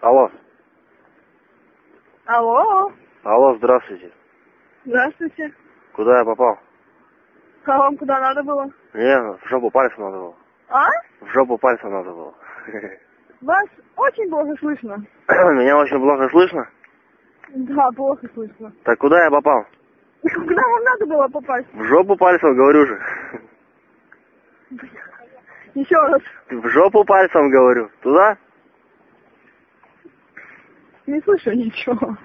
Алло. Алло. Алло, здравствуйте. Здравствуйте. Куда я попал? А вам куда надо было? Не, в жопу пальцем надо было. А? В жопу пальцем надо было. Вас очень плохо слышно. Меня очень плохо слышно? Да, плохо слышно. Так куда я попал? Куда вам надо было попасть? В жопу пальцем, говорю же. Еще раз. В жопу пальцем, говорю. Туда? Не слышу ничего.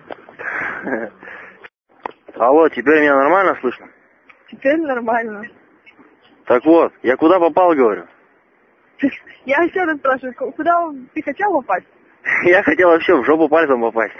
Алло, теперь меня нормально слышно? Теперь нормально. Так вот, я куда попал, говорю? Я еще раз спрашиваю, куда ты хотел попасть? Я хотел вообще в жопу пальцем попасть.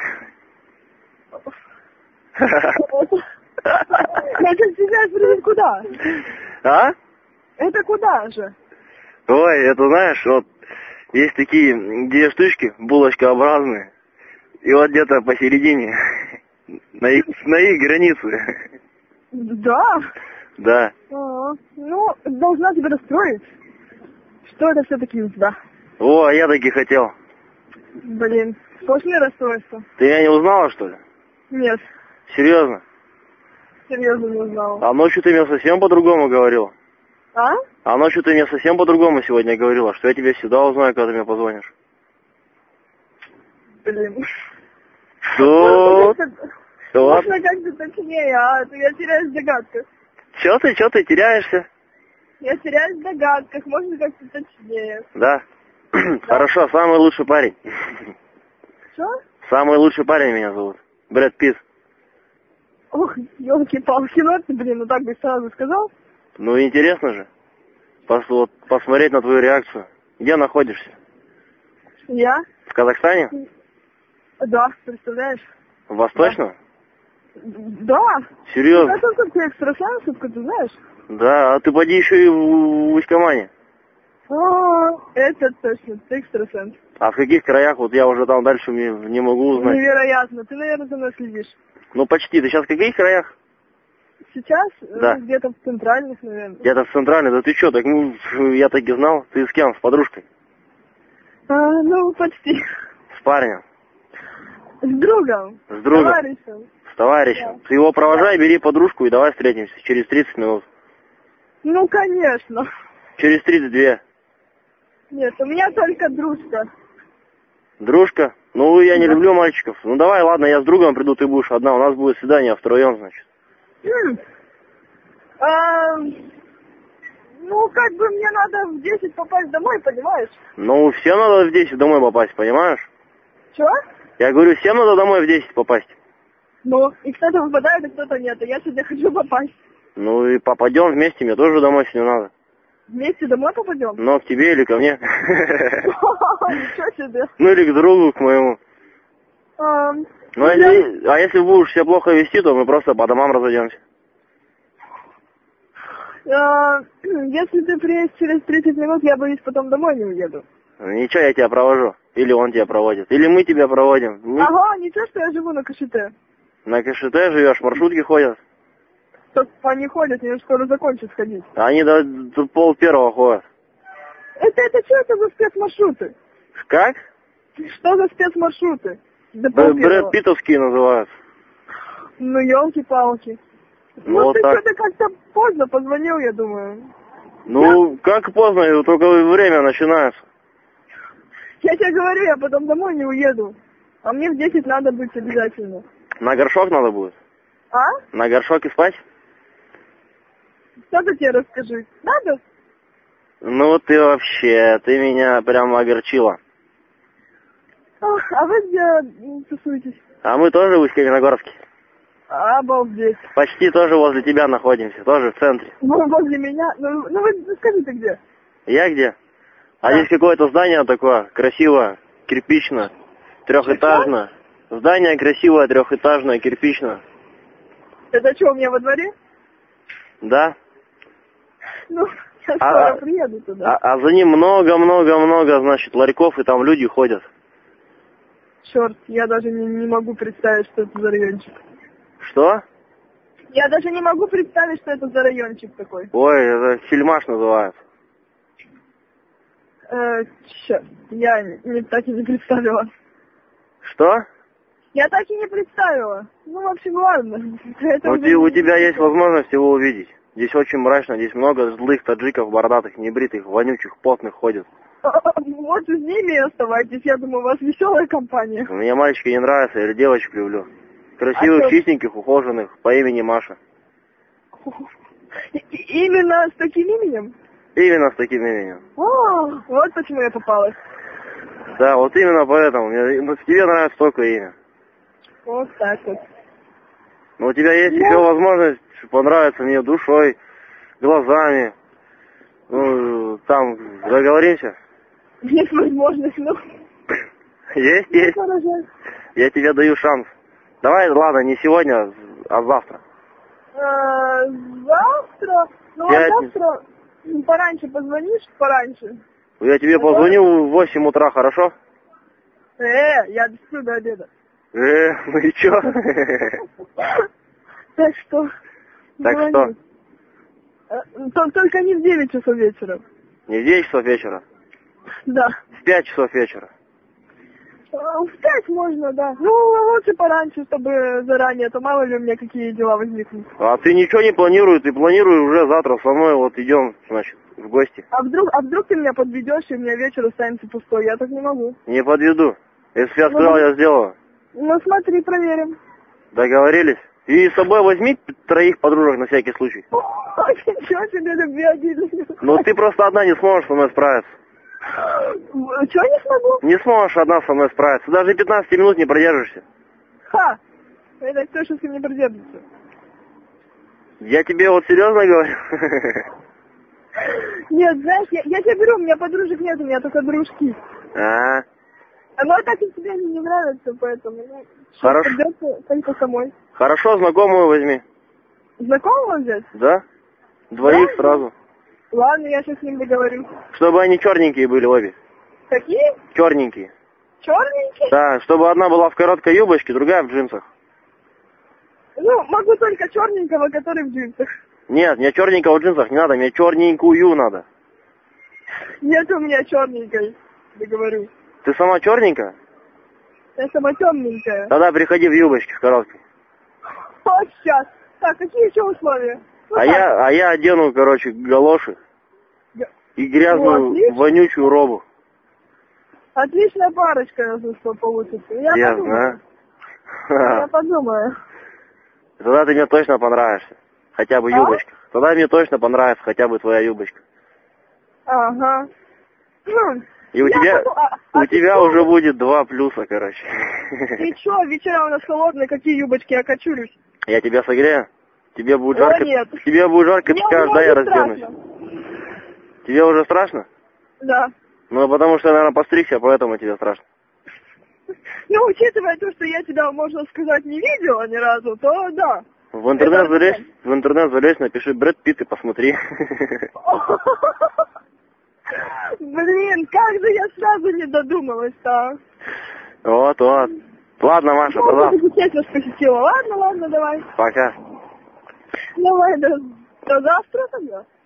Это сейчас придет куда? А? Это куда же? Ой, это знаешь, вот есть такие две штучки, булочкообразные. И вот где-то посередине, на их границе. Да? Да. Ну, должна тебя расстроить. Что это все-таки у тебя? О, я таки хотел. Блин, сплошные расстройства. Ты меня не узнала, что ли? Нет, Серьезно? серьезно не узнала. А ночью ты мне совсем по-другому говорила. А? А ночью ты мне совсем по-другому сегодня говорила, что я тебя всегда узнаю, когда ты мне позвонишь. Блин. Что? Что? Можно как-то точнее, а то я теряюсь в догадках. Чё ты теряешься? Я теряюсь в догадках, можно как-то точнее. Да. Хорошо, самый лучший парень. Что? Самый лучший парень меня зовут. Брэд Питт. Ох, ёлки-палки, ну ты, блин, ну так бы сразу сказал. Ну интересно же. Вот, посмотреть на твою реакцию. Где находишься? Я? В Казахстане? Да, представляешь? В Восточном? Да. Серьезно? Это как ты экстрасенсовка, ты знаешь? Да, а ты поди еще и в Усть-Камане. Это точно, ты экстрасенс. А в каких краях? Вот я уже там дальше не могу узнать. Невероятно, ты, наверное, за мной следишь. Ну почти. Ты сейчас в каких краях? Сейчас? Да. Где-то в центральных, наверное. Где-то в центральной. Да ты что, так я так и знал. Ты с кем? С подружкой? Ну, почти. С парнем? С другом. С другом? С товарищем. С товарищем. Да. Ты его провожай, бери подружку и давай встретимся через 30 минут. Ну, конечно. Через 32. Нет, у меня только дружка. Дружка? Ну, я не Да. люблю мальчиков. Ну, давай, ладно, я с другом приду, ты будешь одна. У нас будет свидание втроем, значит. Ну, как бы мне надо в 10 попасть домой, понимаешь? Ну, всем надо в 10 домой попасть, понимаешь? Чё? Я говорю, всем надо домой в 10 попасть. Ну, и кто-то выпадает, а кто-то нет. А я сюда хочу попасть. Ну, и попадем вместе, мне тоже домой сегодня надо. Вместе домой попадем? Но к тебе или ко мне? Ничего себе. Ну, или к другу, к моему. Ну, а если будешь себя плохо вести, то мы просто по домам разойдемся. Если ты приедешь через 30 минут, я боюсь, потом домой не уеду. Ничего, я тебя провожу. Или он тебя проводит. Или мы тебя проводим. Ага, ничего, что я живу на Кашите. На Кашите живешь, маршрутки ходят. Так они ходят, они скоро закончат ходить. Они до 12:30 ходят. Это что это за спецмаршруты? Как? Что за спецмаршруты? До 12:30. Брэд Питтовские называют. Ну, елки-палки. Ну, Ну, ты так. что-то как-то поздно позвонил, я думаю. Ну, как поздно, только время начинается. Я тебе говорю, я потом домой не уеду. А мне в 10 надо быть обязательно. На горшок надо будет? А? На горшок и спать? Что-то тебе расскажи. Надо? Ну, ты меня прям огорчила. А вы где тусуетесь? А мы тоже в Усть-Каменогорске. Обалдеть. Почти тоже возле тебя находимся, тоже в центре. Вы возле меня? Ну вы скажите, где? Я где? А Да. здесь какое-то здание такое, красивое, кирпичное, трехэтажное. Здание красивое, трехэтажное, кирпичное. Это что, у меня во дворе? Да. Ну, я скоро приеду туда. А за ним много, значит, ларьков, и там люди ходят. Черт, я даже не могу представить, что это за райончик. Что? Я даже не могу представить, что это за райончик такой. Ой, это Сельмаш называется. Черт, я так и не представила. Что? Я так и не представила. Ну, в общем, ладно. Это У уже- тебя есть возможность его увидеть. Здесь очень мрачно, здесь много злых таджиков, бородатых, небритых, вонючих, потных ходят. Вот с ними и оставайтесь. Я думаю, у вас веселая компания. Мне мальчики не нравятся, я девочек люблю. Красивых, А что? чистеньких, ухоженных, по имени Маша. Именно с таким именем? Именно с таким именем. О, вот почему я попалась. Да, вот именно поэтому. Тебе нравится только имя. Вот так вот. Но у тебя есть Ну. еще возможность понравиться мне душой, глазами. Ну, там договоримся? Есть возможность, ну. Есть. Ну, хорошо. Я тебе даю шанс. Давай, ладно, не сегодня, а завтра. Завтра? Ну, а Пятница. завтра пораньше позвонишь? Пораньше. Я тебе позвоню в 8 утра, хорошо? Я сплю до обеда. Ну и чё? Так что? Так звони. Только не в 9 часов вечера. Не в 9 часов вечера, Да. в 5 часов вечера. В 5 можно, да. Ну, а лучше пораньше, чтобы заранее, а то мало ли у меня какие дела возникнут. А ты ничего не планируешь, ты планируешь уже завтра со мной, вот идем, значит, в гости. А вдруг ты меня подведешь, и у меня вечер останется пустой? Я так не могу. Не подведу. Если я сказал, я сделаю. Ну, смотри, проверим. Договорились? И с собой возьми 3 подружек на всякий случай. Ничего себе, любви обидели. Ну ты просто одна не сможешь со мной справиться. Чего не смогу? Не сможешь одна со мной справиться. Даже 15 минут не продержишься. Ха! Это кто сейчас не продержится? Я тебе вот серьезно говорю. Нет, знаешь, я тебе говорю, у меня подружек нет, у меня только дружки. А, Ну, а так и тебе они не нравятся, поэтому, ну, Хорошо. придется только самой. хорошо, знакомую возьми. Знакомого взять? Да? 2 Да? сразу. Ладно, я сейчас с ним договорюсь. Чтобы они черненькие были обе. Какие? Черненькие. Черненькие? Да, чтобы одна была в короткой юбочке, другая в джинсах. Ну, могу только черненького, который в джинсах. Нет, мне черненького в джинсах не надо, мне черненькую надо. Нет у меня черненькой, договорюсь. Ты сама черненькая? Я сама темненькая. Тогда приходи в юбочке в короткой. Вот сейчас. Так, какие еще условия? Ну, А так. я одену, короче, галоши и грязную, отлично. вонючую робу. Отличная парочка, если что, получится. Я подумаю. Я а? подумаю. Тогда ты мне точно понравишься. Хотя бы А? юбочка. Тогда мне точно понравится хотя бы твоя юбочка. Ага. И у Я тебя, подумаю, у ты тебя что? уже будет 2 плюса, короче. Ты чё, вечера у нас холодные, какие юбочки, я кочурюсь. Я тебя согрею. Тебе будет О, жарко. нет. Тебе будет жарко, ты Мне скажешь, да, я уже разденусь. страшно. Тебе уже страшно? Да. Ну, потому что я, наверное, постригся, поэтому тебе страшно. Ну, учитывая то, что я тебя, можно сказать, не видела ни разу, то да. В интернет Это залезь, напиши Брэд Питт и посмотри. Блин, как же я сразу не додумалась-то. Вот. Ладно, Маша, Ну, тогда. я вас посетила. Ладно, давай. Пока. Давай, до завтра тогда.